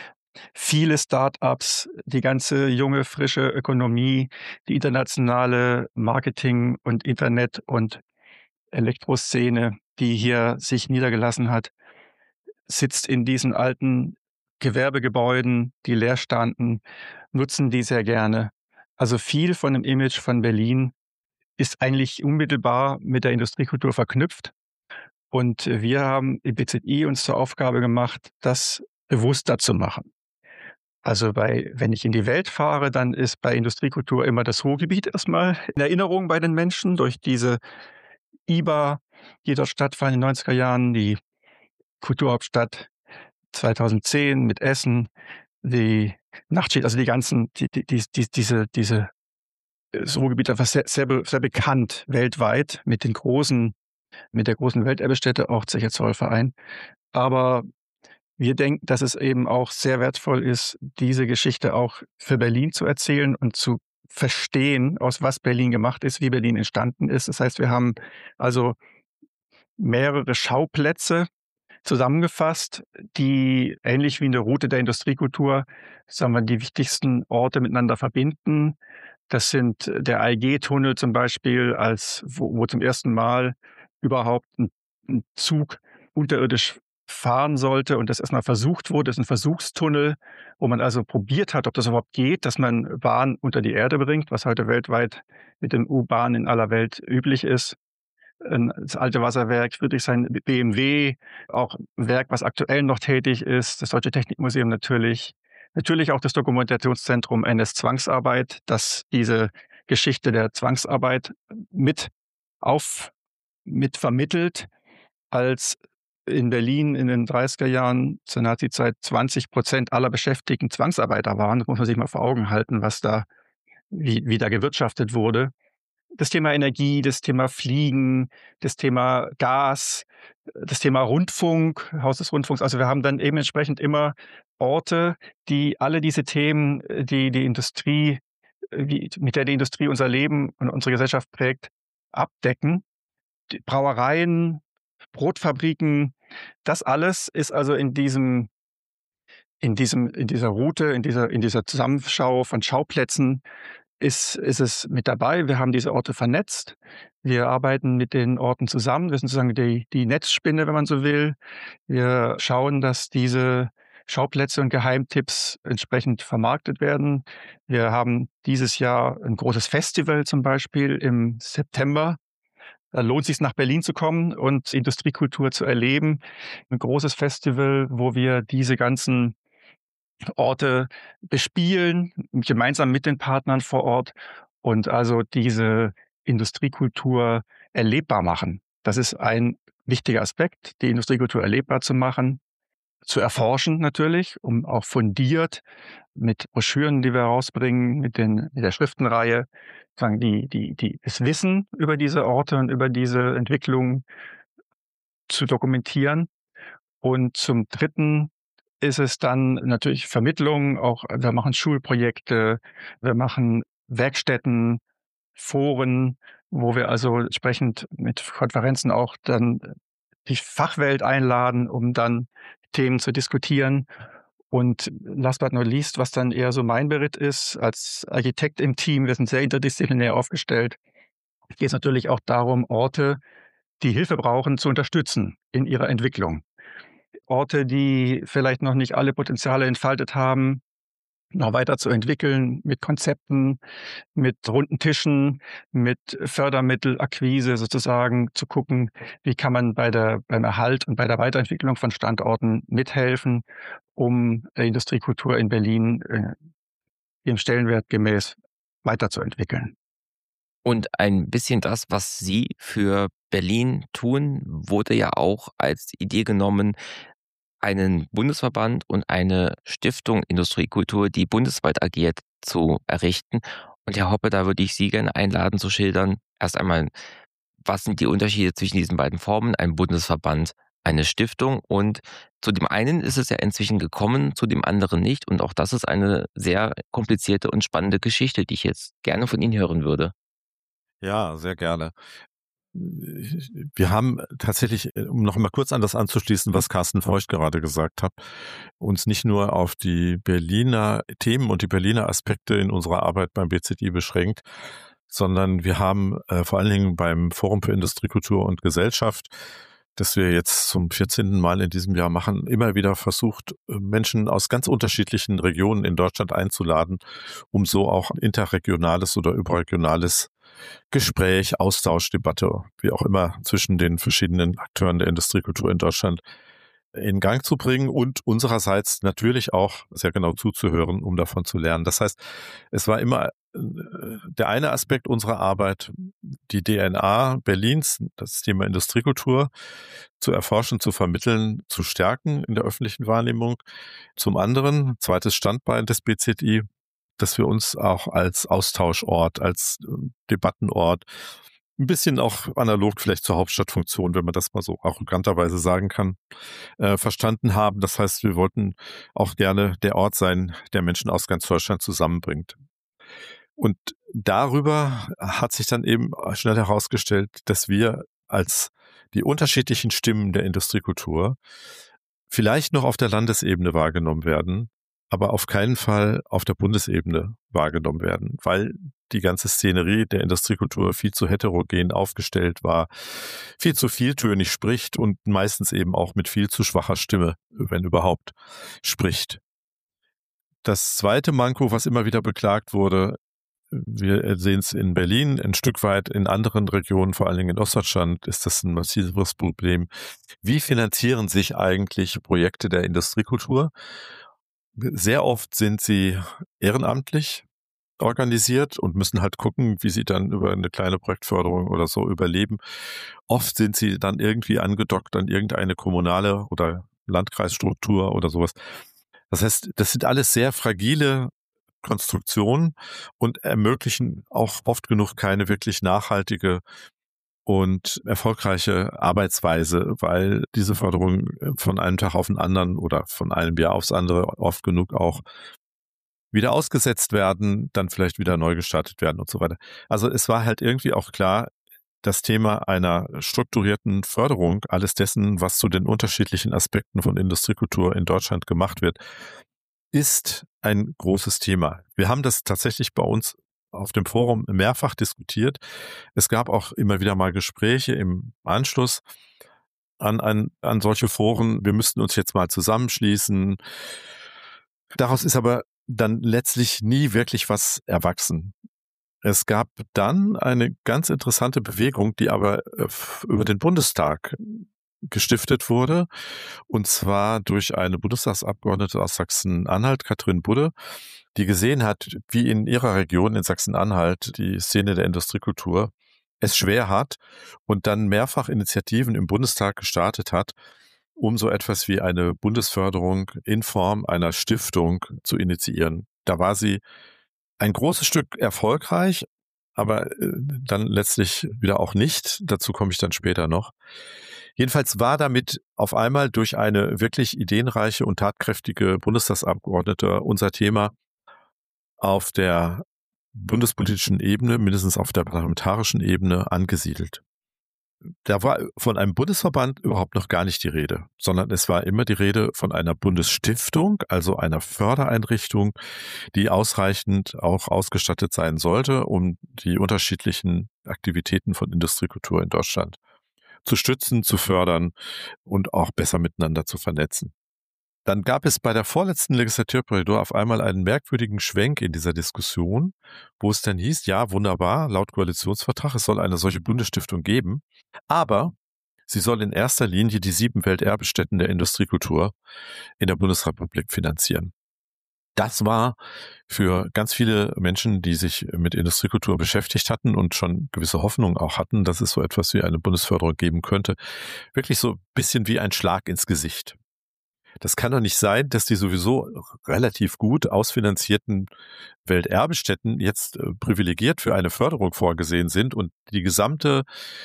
Viele Start-ups, die ganze junge, frische Ökonomie, die internationale Marketing- und Internet- und Elektroszene, die hier sich niedergelassen hat, sitzt in diesen alten Gewerbegebäuden, die leer standen, nutzen die sehr gerne. Also viel von dem Image von Berlin ist eigentlich unmittelbar mit der Industriekultur verknüpft. Und wir haben im B Z I uns zur Aufgabe gemacht, das bewusster zu machen. Also bei, wenn ich in die Welt fahre, dann ist bei Industriekultur immer das Ruhrgebiet erstmal in Erinnerung bei den Menschen durch diese I B A, die dort stattfand in den neunziger Jahren, die Kulturhauptstadt zweitausendzehn mit Essen, die Nachtschicht, also die ganzen, die, die, die, die, diese, diese, das Ruhrgebiet einfach sehr, sehr, sehr bekannt weltweit mit den großen, mit der großen Welterbestätte, auch Zecher Zollverein. Aber wir denken, dass es eben auch sehr wertvoll ist, diese Geschichte auch für Berlin zu erzählen und zu verstehen, aus was Berlin gemacht ist, wie Berlin entstanden ist. Das heißt, wir haben also mehrere Schauplätze zusammengefasst, die ähnlich wie eine Route der Industriekultur, sagen wir, die wichtigsten Orte miteinander verbinden. Das sind der A E G-Tunnel zum Beispiel, als wo, wo zum ersten Mal überhaupt ein, ein Zug unterirdisch fahren sollte und das erstmal versucht wurde. Das ist ein Versuchstunnel, wo man also probiert hat, ob das überhaupt geht, dass man Bahn unter die Erde bringt, was heute weltweit mit dem U-Bahn in aller Welt üblich ist. Das alte Wasserwerk, Friedrichshain, B M W, auch ein Werk, was aktuell noch tätig ist, das Deutsche Technikmuseum natürlich. Natürlich auch das Dokumentationszentrum N S Zwangsarbeit, das diese Geschichte der Zwangsarbeit mit auf, mit vermittelt, als in Berlin in den dreißiger Jahren zur Nazizeit zwanzig Prozent aller Beschäftigten Zwangsarbeiter waren. Das muss man sich mal vor Augen halten, was da, wie, wie da gewirtschaftet wurde. Das Thema Energie, das Thema Fliegen, das Thema Gas, das Thema Rundfunk, Haus des Rundfunks. Also wir haben dann eben entsprechend immer Orte, die alle diese Themen, die die Industrie, wie, mit der die Industrie unser Leben und unsere Gesellschaft prägt, abdecken. Die Brauereien, Brotfabriken, das alles ist also in diesem, in diesem, in dieser Route, in dieser, in dieser Zusammenschau von Schauplätzen ist, ist es mit dabei. Wir haben diese Orte vernetzt. Wir arbeiten mit den Orten zusammen. Wir sind sozusagen die, die Netzspinne, wenn man so will. Wir schauen, dass diese Schauplätze und Geheimtipps entsprechend vermarktet werden. Wir haben dieses Jahr ein großes Festival zum Beispiel im September. Da lohnt es sich, nach Berlin zu kommen und Industriekultur zu erleben. Ein großes Festival, wo wir diese ganzen Orte bespielen, gemeinsam mit den Partnern vor Ort und also diese Industriekultur erlebbar machen. Das ist ein wichtiger Aspekt, die Industriekultur erlebbar zu machen, zu erforschen natürlich, um auch fundiert mit Broschüren, die wir herausbringen, mit, den, mit der Schriftenreihe, sagen die, die, die, das Wissen über diese Orte und über diese Entwicklung zu dokumentieren. Und zum Dritten ist es dann natürlich Vermittlung, auch wir machen Schulprojekte, wir machen Werkstätten, Foren, wo wir also entsprechend mit Konferenzen auch dann die Fachwelt einladen, um dann Themen zu diskutieren. Und last but not least, was dann eher so mein Beritt ist, als Architekt im Team, wir sind sehr interdisziplinär aufgestellt, geht es natürlich auch darum, Orte, die Hilfe brauchen, zu unterstützen in ihrer Entwicklung. Orte, die vielleicht noch nicht alle Potenziale entfaltet haben, noch weiterzuentwickeln mit Konzepten, mit runden Tischen, mit Fördermittelakquise sozusagen zu gucken, wie kann man bei der, beim Erhalt und bei der Weiterentwicklung von Standorten mithelfen, um der Industriekultur in Berlin äh, ihren Stellenwert gemäß weiterzuentwickeln. Und ein bisschen das, was Sie für Berlin tun, wurde ja auch als Idee genommen, einen Bundesverband und eine Stiftung Industriekultur, die bundesweit agiert, zu errichten. Und Herr Hoppe, da würde ich Sie gerne einladen zu schildern. Erst einmal, was sind die Unterschiede zwischen diesen beiden Formen? Ein Bundesverband, eine Stiftung. Und zu dem einen ist es ja inzwischen gekommen, zu dem anderen nicht. Und auch das ist eine sehr komplizierte und spannende Geschichte, die ich jetzt gerne von Ihnen hören würde. Ja, sehr gerne. Wir haben tatsächlich, um noch mal kurz an das anzuschließen, was Carsten Feucht gerade gesagt hat, uns nicht nur auf die Berliner Themen und die Berliner Aspekte in unserer Arbeit beim B Z I beschränkt, sondern wir haben äh, vor allen Dingen beim Forum für Industriekultur und Gesellschaft, das wir jetzt zum vierzehnten Mal in diesem Jahr machen, immer wieder versucht, Menschen aus ganz unterschiedlichen Regionen in Deutschland einzuladen, um so auch interregionales oder überregionales Gespräch, Austausch, Debatte, wie auch immer, zwischen den verschiedenen Akteuren der Industriekultur in Deutschland in Gang zu bringen und unsererseits natürlich auch sehr genau zuzuhören, um davon zu lernen. Das heißt, es war immer der eine Aspekt unserer Arbeit, die D N A Berlins, das Thema Industriekultur, zu erforschen, zu vermitteln, zu stärken in der öffentlichen Wahrnehmung. Zum anderen, zweites Standbein des B Z I, dass wir uns auch als Austauschort, als Debattenort, ein bisschen auch analog vielleicht zur Hauptstadtfunktion, wenn man das mal so arroganterweise sagen kann, äh, verstanden haben. Das heißt, wir wollten auch gerne der Ort sein, der Menschen aus ganz Deutschland zusammenbringt. Und darüber hat sich dann eben schnell herausgestellt, dass wir als die unterschiedlichen Stimmen der Industriekultur vielleicht noch auf der Landesebene wahrgenommen werden, aber auf keinen Fall auf der Bundesebene wahrgenommen werden, weil die ganze Szenerie der Industriekultur viel zu heterogen aufgestellt war, viel zu vieltönig spricht und meistens eben auch mit viel zu schwacher Stimme, wenn überhaupt, spricht. Das zweite Manko, was immer wieder beklagt wurde, wir sehen es in Berlin, ein Stück weit in anderen Regionen, vor allen Dingen in Ostdeutschland, ist das ein massives Problem. Wie finanzieren sich eigentlich Projekte der Industriekultur? Sehr oft sind sie ehrenamtlich organisiert und müssen halt gucken, wie sie dann über eine kleine Projektförderung oder so überleben. Oft sind sie dann irgendwie angedockt an irgendeine kommunale oder Landkreisstruktur oder sowas. Das heißt, das sind alles sehr fragile Konstruktionen und ermöglichen auch oft genug keine wirklich nachhaltige und erfolgreiche Arbeitsweise, weil diese Förderung von einem Tag auf den anderen oder von einem Jahr aufs andere oft genug auch wieder ausgesetzt werden, dann vielleicht wieder neu gestartet werden und so weiter. Also es war halt irgendwie auch klar, das Thema einer strukturierten Förderung alles dessen, was zu den unterschiedlichen Aspekten von Industriekultur in Deutschland gemacht wird, ist ein großes Thema. Wir haben das tatsächlich bei uns auf dem Forum mehrfach diskutiert. Es gab auch immer wieder mal Gespräche im Anschluss an, an, an solche Foren. Wir müssten uns jetzt mal zusammenschließen. Daraus ist aber dann letztlich nie wirklich was erwachsen. Es gab dann eine ganz interessante Bewegung, die aber über den Bundestag gestiftet wurde, und zwar durch eine Bundestagsabgeordnete aus Sachsen-Anhalt, Katrin Budde, die gesehen hat, wie in ihrer Region in Sachsen-Anhalt die Szene der Industriekultur es schwer hat und dann mehrfach Initiativen im Bundestag gestartet hat, um so etwas wie eine Bundesförderung in Form einer Stiftung zu initiieren. Da war sie ein großes Stück erfolgreich, aber dann letztlich wieder auch nicht. Dazu komme ich dann später noch. Jedenfalls war damit auf einmal durch eine wirklich ideenreiche und tatkräftige Bundestagsabgeordnete unser Thema auf der bundespolitischen Ebene, mindestens auf der parlamentarischen Ebene, angesiedelt. Da war von einem Bundesverband überhaupt noch gar nicht die Rede, sondern es war immer die Rede von einer Bundesstiftung, also einer Fördereinrichtung, die ausreichend auch ausgestattet sein sollte, um die unterschiedlichen Aktivitäten von Industriekultur in Deutschland zu stützen, zu fördern und auch besser miteinander zu vernetzen. Dann gab es bei der vorletzten Legislaturperiode auf einmal einen merkwürdigen Schwenk in dieser Diskussion, wo es dann hieß, ja, wunderbar, laut Koalitionsvertrag, es soll eine solche Bundesstiftung geben, aber sie soll in erster Linie die sieben Welterbestätten der Industriekultur in der Bundesrepublik finanzieren. Das war für ganz viele Menschen, die sich mit Industriekultur beschäftigt hatten und schon gewisse Hoffnungen auch hatten, dass es so etwas wie eine Bundesförderung geben könnte, wirklich so ein bisschen wie ein Schlag ins Gesicht. Das kann doch nicht sein, dass die sowieso relativ gut ausfinanzierten Welterbestätten jetzt äh, privilegiert für eine Förderung vorgesehen sind und die gesamte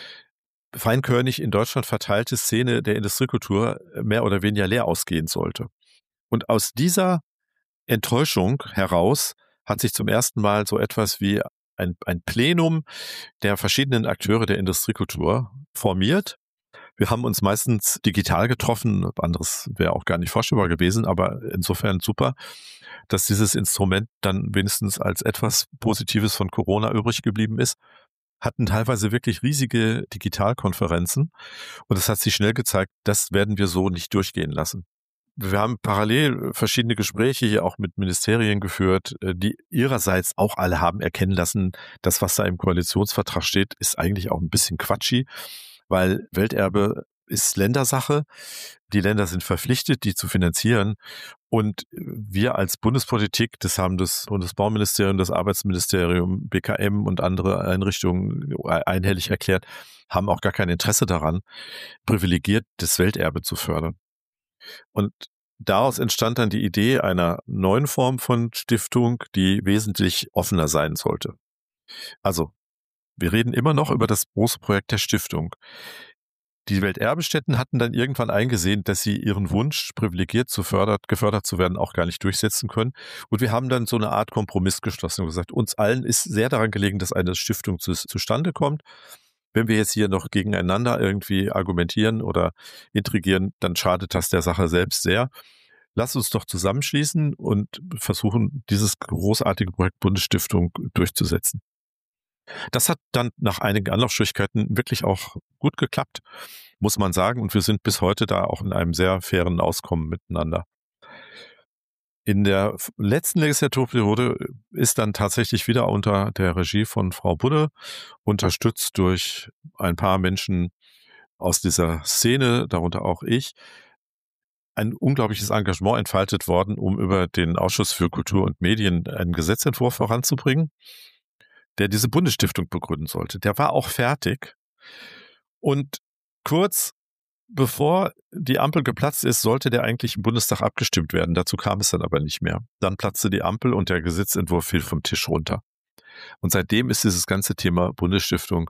feinkörnig in Deutschland verteilte Szene der Industriekultur mehr oder weniger leer ausgehen sollte. Und aus dieser Enttäuschung heraus hat sich zum ersten Mal so etwas wie ein, ein Plenum der verschiedenen Akteure der Industriekultur formiert. Wir haben uns meistens digital getroffen, anderes wäre auch gar nicht vorstellbar gewesen, aber insofern super, dass dieses Instrument dann wenigstens als etwas Positives von Corona übrig geblieben ist. Hatten teilweise wirklich riesige Digitalkonferenzen und es hat sich schnell gezeigt, das werden wir so nicht durchgehen lassen. Wir haben parallel verschiedene Gespräche hier auch mit Ministerien geführt, die ihrerseits auch alle haben erkennen lassen, das, was da im Koalitionsvertrag steht, ist eigentlich auch ein bisschen quatschig, weil Welterbe ist Ländersache. Die Länder sind verpflichtet, die zu finanzieren. Und wir als Bundespolitik, das haben das Bundesbauministerium, das Arbeitsministerium, B K M und andere Einrichtungen einhellig erklärt, haben auch gar kein Interesse daran, privilegiert das Welterbe zu fördern. Und daraus entstand dann die Idee einer neuen Form von Stiftung, die wesentlich offener sein sollte. Also, wir reden immer noch über das große Projekt der Stiftung. Die Welterbestätten hatten dann irgendwann eingesehen, dass sie ihren Wunsch, privilegiert zu fördert, gefördert zu werden, auch gar nicht durchsetzen können. Und wir haben dann so eine Art Kompromiss geschlossen und gesagt, uns allen ist sehr daran gelegen, dass eine Stiftung zu, zustande kommt. Wenn wir jetzt hier noch gegeneinander irgendwie argumentieren oder intrigieren, dann schadet das der Sache selbst sehr. Lass uns doch zusammenschließen und versuchen, dieses großartige Projekt Bundesstiftung durchzusetzen. Das hat dann nach einigen Anlaufschwierigkeiten wirklich auch gut geklappt, muss man sagen. Und wir sind bis heute da auch in einem sehr fairen Auskommen miteinander. In der letzten Legislaturperiode ist dann tatsächlich wieder unter der Regie von Frau Budde, unterstützt durch ein paar Menschen aus dieser Szene, darunter auch ich, ein unglaubliches Engagement entfaltet worden, um über den Ausschuss für Kultur und Medien einen Gesetzentwurf voranzubringen, der diese Bundesstiftung begründen sollte. Der war auch fertig. Und kurz bevor die Ampel geplatzt ist, sollte der eigentlich im Bundestag abgestimmt werden. Dazu kam es dann aber nicht mehr. Dann platzte die Ampel und der Gesetzentwurf fiel vom Tisch runter. Und seitdem ist dieses ganze Thema Bundesstiftung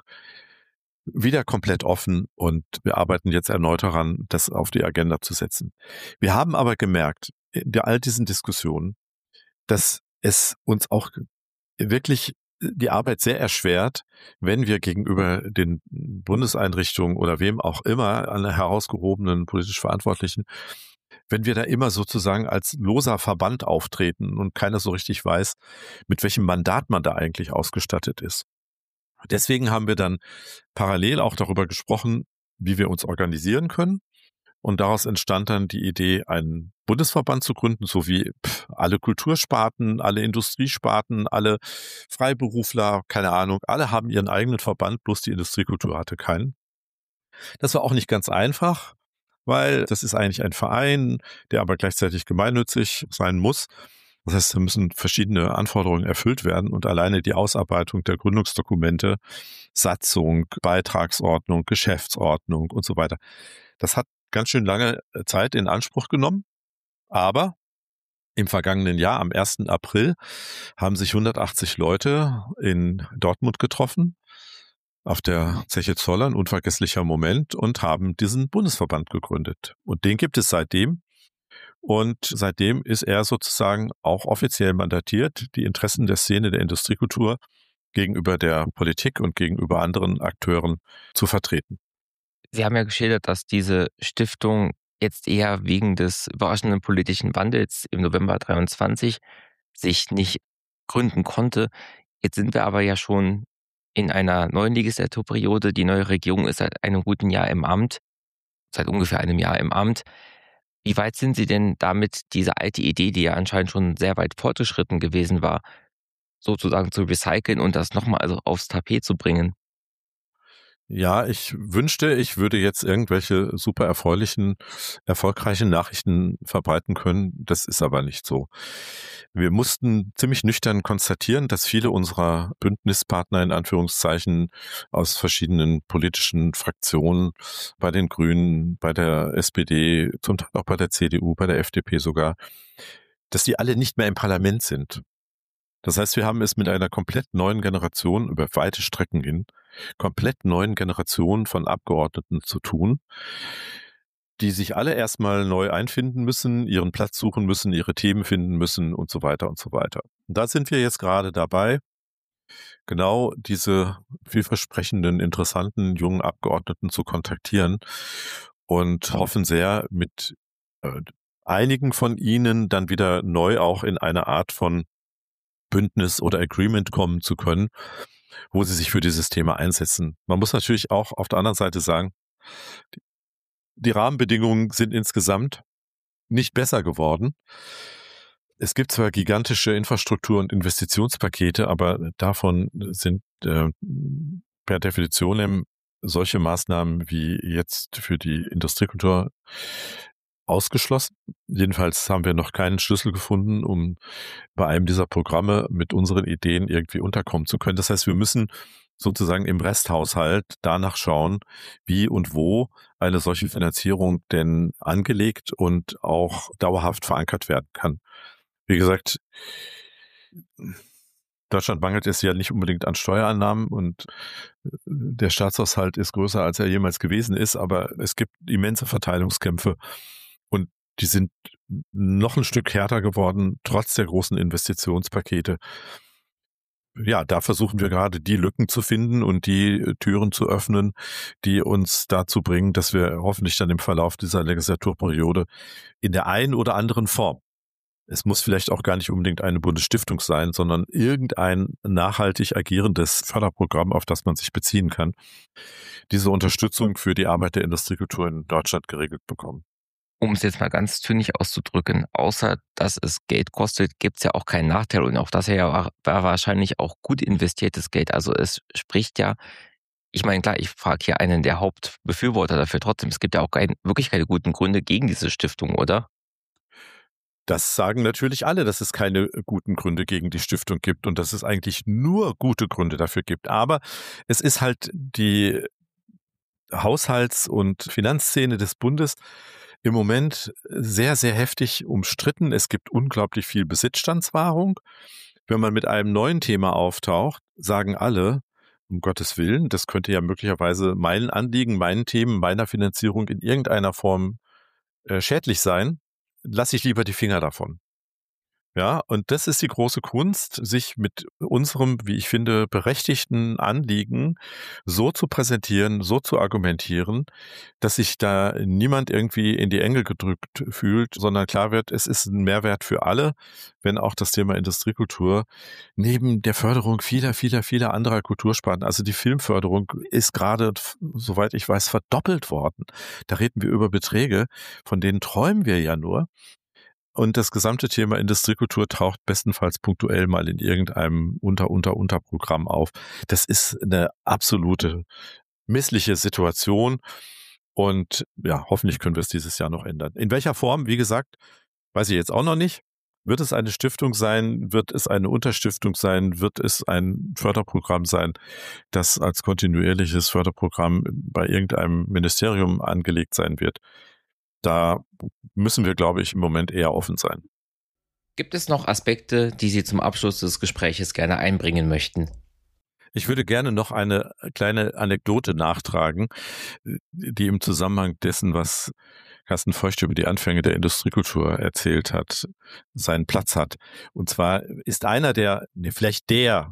wieder komplett offen und wir arbeiten jetzt erneut daran, das auf die Agenda zu setzen. Wir haben aber gemerkt, in all diesen Diskussionen, dass es uns auch wirklich die Arbeit sehr erschwert, wenn wir gegenüber den Bundeseinrichtungen oder wem auch immer, an herausgehobenen politisch Verantwortlichen, wenn wir da immer sozusagen als loser Verband auftreten und keiner so richtig weiß, mit welchem Mandat man da eigentlich ausgestattet ist. Deswegen haben wir dann parallel auch darüber gesprochen, wie wir uns organisieren können. Und daraus entstand dann die Idee, einen Bundesverband zu gründen, so wie pff, alle Kultursparten, alle Industriesparten, alle Freiberufler, keine Ahnung, alle haben ihren eigenen Verband, bloß die Industriekultur hatte keinen. Das war auch nicht ganz einfach, weil das ist eigentlich ein Verein, der aber gleichzeitig gemeinnützig sein muss. Das heißt, da müssen verschiedene Anforderungen erfüllt werden und alleine die Ausarbeitung der Gründungsdokumente, Satzung, Beitragsordnung, Geschäftsordnung und so weiter, das hat ganz schön lange Zeit in Anspruch genommen, aber im vergangenen Jahr, am ersten April, haben sich hundertachtzig Leute in Dortmund getroffen, auf der Zeche Zollern, unvergesslicher Moment, und haben diesen Bundesverband gegründet. Und den gibt es seitdem. Und seitdem ist er sozusagen auch offiziell mandatiert, die Interessen der Szene der Industriekultur gegenüber der Politik und gegenüber anderen Akteuren zu vertreten. Sie haben ja geschildert, dass diese Stiftung jetzt eher wegen des überraschenden politischen Wandels im November dreiundzwanzig sich nicht gründen konnte. Jetzt sind wir aber ja schon in einer neuen Legislaturperiode. Die neue Regierung ist seit einem guten Jahr im Amt, seit ungefähr einem Jahr im Amt. Wie weit sind Sie denn damit, diese alte Idee, die ja anscheinend schon sehr weit fortgeschritten gewesen war, sozusagen zu recyceln und das nochmal also aufs Tapet zu bringen? Ja, ich wünschte, ich würde jetzt irgendwelche super erfreulichen, erfolgreichen Nachrichten verbreiten können. Das ist aber nicht so. Wir mussten ziemlich nüchtern konstatieren, dass viele unserer Bündnispartner in Anführungszeichen aus verschiedenen politischen Fraktionen, bei den Grünen, bei der S P D, zum Teil auch bei der C D U, bei der F D P sogar, dass die alle nicht mehr im Parlament sind. Das heißt, wir haben es mit einer komplett neuen Generation über weite Strecken hin, komplett neuen Generation von Abgeordneten zu tun, die sich alle erstmal neu einfinden müssen, ihren Platz suchen müssen, ihre Themen finden müssen und so weiter und so weiter. Und da sind wir jetzt gerade dabei, genau diese vielversprechenden, interessanten, jungen Abgeordneten zu kontaktieren und hoffen sehr, mit äh, einigen von ihnen dann wieder neu auch in eine Art von Bündnis oder Agreement kommen zu können, wo sie sich für dieses Thema einsetzen. Man muss natürlich auch auf der anderen Seite sagen, die Rahmenbedingungen sind insgesamt nicht besser geworden. Es gibt zwar gigantische Infrastruktur- und Investitionspakete, aber davon sind äh, per Definition solche Maßnahmen wie jetzt für die Industriekultur ausgeschlossen. Jedenfalls haben wir noch keinen Schlüssel gefunden, um bei einem dieser Programme mit unseren Ideen irgendwie unterkommen zu können. Das heißt, wir müssen sozusagen im Resthaushalt danach schauen, wie und wo eine solche Finanzierung denn angelegt und auch dauerhaft verankert werden kann. Wie gesagt, Deutschland mangelt es ja nicht unbedingt an Steuereinnahmen und der Staatshaushalt ist größer, als er jemals gewesen ist, aber es gibt immense Verteilungskämpfe und die sind noch ein Stück härter geworden, trotz der großen Investitionspakete. Ja, da versuchen wir gerade die Lücken zu finden und die Türen zu öffnen, die uns dazu bringen, dass wir hoffentlich dann im Verlauf dieser Legislaturperiode in der einen oder anderen Form, es muss vielleicht auch gar nicht unbedingt eine Bundesstiftung sein, sondern irgendein nachhaltig agierendes Förderprogramm, auf das man sich beziehen kann, diese Unterstützung für die Arbeit der Industriekultur in Deutschland geregelt bekommen. Um es jetzt mal ganz zynisch auszudrücken, außer dass es Geld kostet, gibt es ja auch keinen Nachteil. Und auch das ja war, war wahrscheinlich auch gut investiertes Geld. Also es spricht ja, ich meine, klar, ich frage hier einen der Hauptbefürworter dafür. Trotzdem, es gibt ja auch kein, wirklich keine guten Gründe gegen diese Stiftung, oder? Das sagen natürlich alle, dass es keine guten Gründe gegen die Stiftung gibt und dass es eigentlich nur gute Gründe dafür gibt. Aber es ist halt die Haushalts- und Finanzszene des Bundes im Moment sehr, sehr heftig umstritten. Es gibt unglaublich viel Besitzstandswahrung. Wenn man mit einem neuen Thema auftaucht, sagen alle, um Gottes Willen, das könnte ja möglicherweise meinen Anliegen, meinen Themen, meiner Finanzierung in irgendeiner Form äh, schädlich sein. Lasse ich lieber die Finger davon. Ja, und das ist die große Kunst, sich mit unserem, wie ich finde, berechtigten Anliegen so zu präsentieren, so zu argumentieren, dass sich da niemand irgendwie in die Enge gedrückt fühlt, sondern klar wird, es ist ein Mehrwert für alle, wenn auch das Thema Industriekultur neben der Förderung vieler, vieler, vieler anderer Kultursparten, also die Filmförderung ist gerade, soweit ich weiß, verdoppelt worden. Da reden wir über Beträge, von denen träumen wir ja nur. Und das gesamte Thema Industriekultur taucht bestenfalls punktuell mal in irgendeinem Unter-Unter-Unter-Programm auf. Das ist eine absolute missliche Situation. Und ja, hoffentlich können wir es dieses Jahr noch ändern. In welcher Form, wie gesagt, weiß ich jetzt auch noch nicht. Wird es eine Stiftung sein? Wird es eine Unterstiftung sein? Wird es ein Förderprogramm sein, das als kontinuierliches Förderprogramm bei irgendeinem Ministerium angelegt sein wird? Da müssen wir, glaube ich, im Moment eher offen sein. Gibt es noch Aspekte, die Sie zum Abschluss des Gespräches gerne einbringen möchten? Ich würde gerne noch eine kleine Anekdote nachtragen, die im Zusammenhang dessen, was Carsten Feucht über die Anfänge der Industriekultur erzählt hat, seinen Platz hat. Und zwar ist einer der, nee, vielleicht der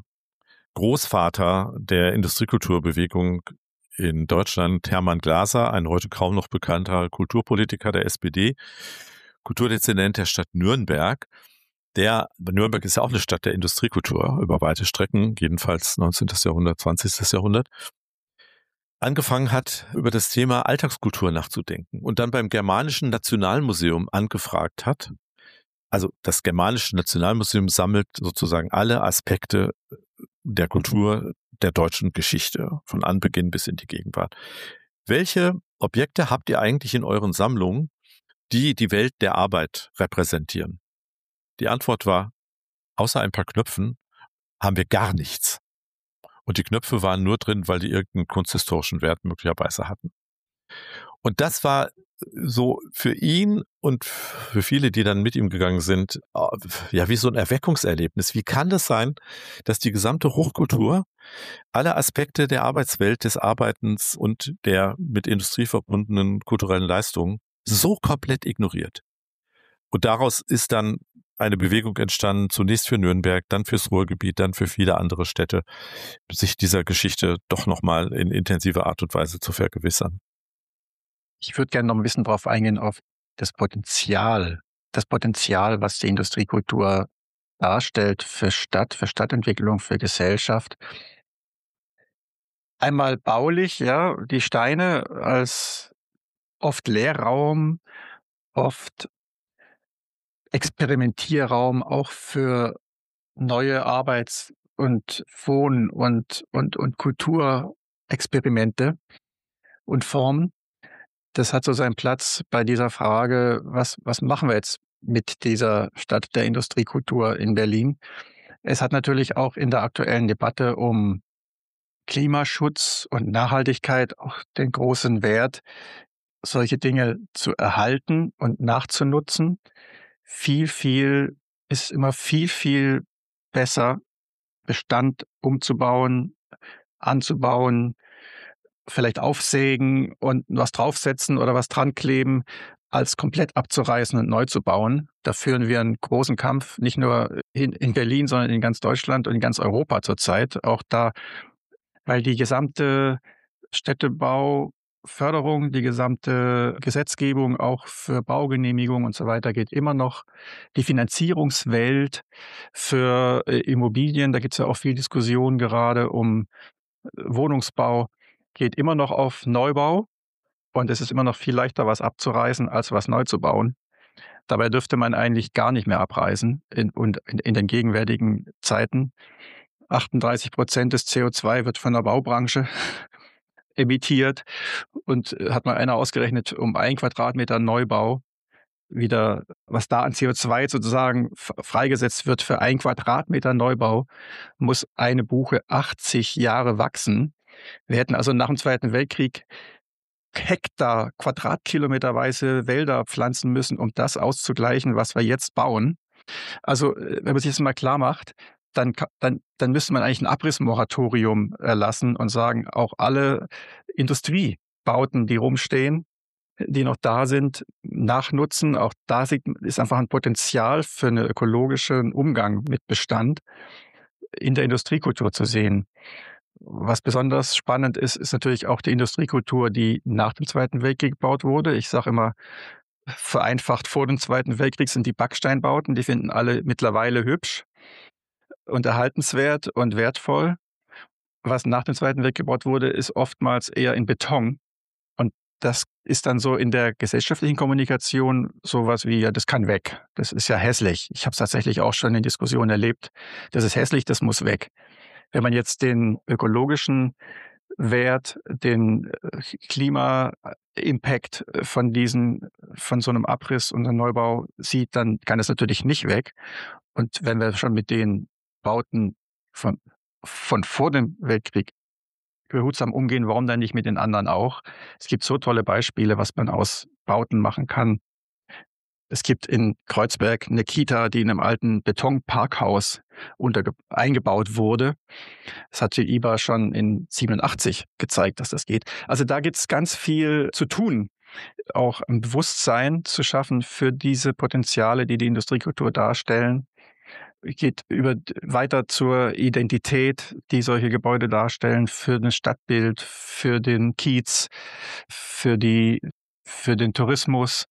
Großvater der Industriekulturbewegung in Deutschland Hermann Glaser, ein heute kaum noch bekannter Kulturpolitiker der S P D, Kulturdezernent der Stadt Nürnberg. Der, Nürnberg ist ja auch eine Stadt der Industriekultur über weite Strecken, jedenfalls neunzehnten. Jahrhundert, zwanzigsten. Jahrhundert. angefangen hat, über das Thema Alltagskultur nachzudenken und dann beim Germanischen Nationalmuseum angefragt hat. Also das Germanische Nationalmuseum sammelt sozusagen alle Aspekte der Kultur der deutschen Geschichte von Anbeginn bis in die Gegenwart. Welche Objekte habt ihr eigentlich in euren Sammlungen, die die Welt der Arbeit repräsentieren? Die Antwort war, außer ein paar Knöpfen haben wir gar nichts. Und die Knöpfe waren nur drin, weil die irgendeinen kunsthistorischen Wert möglicherweise hatten. Und das war so für ihn und für viele, die dann mit ihm gegangen sind, ja, wie so ein Erweckungserlebnis. Wie kann es sein, dass die gesamte Hochkultur alle Aspekte der Arbeitswelt, des Arbeitens und der mit Industrie verbundenen kulturellen Leistungen so komplett ignoriert? Und daraus ist dann eine Bewegung entstanden, zunächst für Nürnberg, dann fürs Ruhrgebiet, dann für viele andere Städte, sich dieser Geschichte doch nochmal in intensiver Art und Weise zu vergewissern. Ich würde gerne noch ein bisschen darauf eingehen, auf das Potenzial, das Potenzial, was die Industriekultur darstellt für Stadt, für Stadtentwicklung, für Gesellschaft. Einmal baulich, ja, die Steine als oft Lehrraum, oft Experimentierraum auch für neue Arbeits- und Wohn- und, und, und Kulturexperimente und Formen. Das hat so seinen Platz bei dieser Frage, was, was machen wir jetzt mit dieser Stadt der Industriekultur in Berlin? Es hat natürlich auch in der aktuellen Debatte um Klimaschutz und Nachhaltigkeit auch den großen Wert, solche Dinge zu erhalten und nachzunutzen. Viel, viel ist immer viel, viel besser, Bestand umzubauen, anzubauen, vielleicht aufsägen und was draufsetzen oder was dran kleben, als komplett abzureißen und neu zu bauen. Da führen wir einen großen Kampf, nicht nur in, in Berlin, sondern in ganz Deutschland und in ganz Europa zurzeit. Auch da, weil die gesamte Städtebauförderung, die gesamte Gesetzgebung auch für Baugenehmigung und so weiter geht immer noch. Die Finanzierungswelt für äh, Immobilien, da gibt es ja auch viel Diskussion gerade um Wohnungsbau, geht immer noch auf Neubau und es ist immer noch viel leichter, was abzureißen, als was neu zu bauen. Dabei dürfte man eigentlich gar nicht mehr abreißen in, und in, in den gegenwärtigen Zeiten. achtunddreißig Prozent des C O zwei wird von der Baubranche emittiert und äh, hat mal einer ausgerechnet, um ein Quadratmeter Neubau wieder, was da an C O zwei sozusagen f- freigesetzt wird für ein Quadratmeter Neubau, muss eine Buche achtzig Jahre wachsen. Wir hätten also nach dem Zweiten Weltkrieg Hektar, Quadratkilometerweise Wälder pflanzen müssen, um das auszugleichen, was wir jetzt bauen. Also, äh, wenn man sich das mal klar macht, dann, ka- dann, dann müsste man eigentlich ein Abrissmoratorium erlassen und sagen, auch alle Industriebauten, die rumstehen, die noch da sind, nachnutzen. Auch da sieht- ist einfach ein Potenzial für einen ökologischen Umgang mit Bestand in der Industriekultur zu sehen. Was besonders spannend ist, ist natürlich auch die Industriekultur, die nach dem Zweiten Weltkrieg gebaut wurde. Ich sage immer, vereinfacht vor dem Zweiten Weltkrieg sind die Backsteinbauten, die finden alle mittlerweile hübsch und erhaltenswert und wertvoll. Was nach dem Zweiten Weltkrieg gebaut wurde, ist oftmals eher in Beton. Und das ist dann so in der gesellschaftlichen Kommunikation sowas wie, ja, das kann weg. Das ist ja hässlich. Ich habe es tatsächlich auch schon in Diskussionen erlebt. Das ist hässlich, das muss weg. Wenn man jetzt den ökologischen Wert, den äh, Klima-Impact von diesen, von so einem Abriss und einem Neubau sieht, dann kann es natürlich nicht weg. Und wenn wir schon mit den Bauten von, von vor dem Weltkrieg behutsam umgehen, warum dann nicht mit den anderen auch? Es gibt so tolle Beispiele, was man aus Bauten machen kann. Es gibt in Kreuzberg eine Kita, die in einem alten Betonparkhaus unterge- eingebaut wurde. Das hat die I B A schon in siebenundachtzig gezeigt, dass das geht. Also da gibt es ganz viel zu tun, auch ein Bewusstsein zu schaffen für diese Potenziale, die die Industriekultur darstellen. Geht über weiter zur Identität, die solche Gebäude darstellen, für das Stadtbild, für den Kiez, für die, für den Tourismus.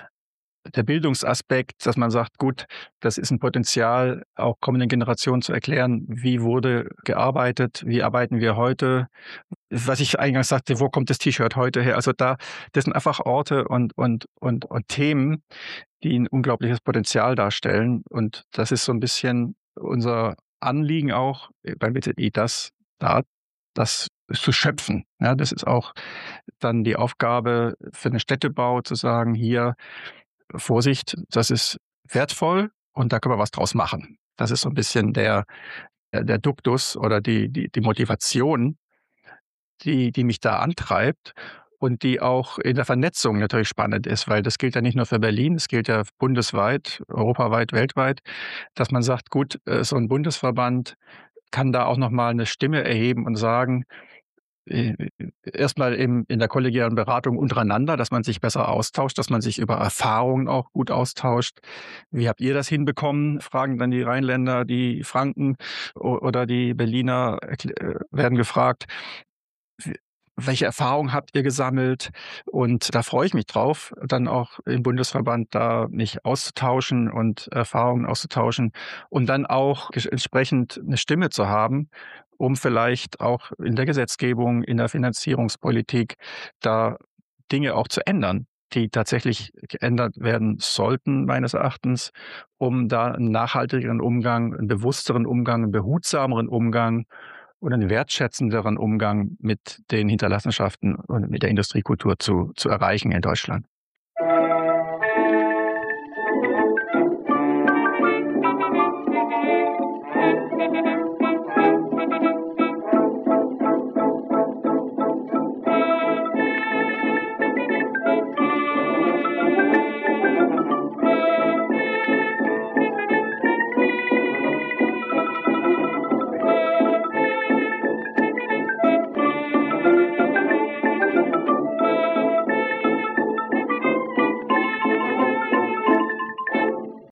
Der Bildungsaspekt, dass man sagt, gut, das ist ein Potenzial, auch kommenden Generationen zu erklären, wie wurde gearbeitet, wie arbeiten wir heute, was ich eingangs sagte, wo kommt das T-Shirt heute her? Also da, das sind einfach Orte und, und, und, und Themen, die ein unglaubliches Potenzial darstellen. Und das ist so ein bisschen unser Anliegen auch beim B Z I, das da, das zu schöpfen. Ja, das ist auch dann die Aufgabe für den Städtebau, zu sagen, hier, Vorsicht, das ist wertvoll und da können wir was draus machen. Das ist so ein bisschen der, der Duktus oder die, die, die Motivation, die, die mich da antreibt und die auch in der Vernetzung natürlich spannend ist, weil das gilt ja nicht nur für Berlin, es gilt ja bundesweit, europaweit, weltweit, dass man sagt, gut, äh, so ein Bundesverband kann da auch nochmal eine Stimme erheben und sagen, äh, erstmal in der kollegialen Beratung untereinander, dass man sich besser austauscht, dass man sich über Erfahrungen auch gut austauscht. Wie habt ihr das hinbekommen? Fragen dann die Rheinländer, die Franken o- oder die Berliner erkl- äh, werden gefragt. Wie- Welche Erfahrungen habt ihr gesammelt? Und da freue ich mich drauf, dann auch im Bundesverband da mich auszutauschen und Erfahrungen auszutauschen und dann auch ges- entsprechend eine Stimme zu haben, um vielleicht auch in der Gesetzgebung, in der Finanzierungspolitik da Dinge auch zu ändern, die tatsächlich geändert werden sollten, meines Erachtens, um da einen nachhaltigeren Umgang, einen bewussteren Umgang, einen behutsameren Umgang und einen wertschätzenderen Umgang mit den Hinterlassenschaften und mit der Industriekultur zu, zu erreichen in Deutschland.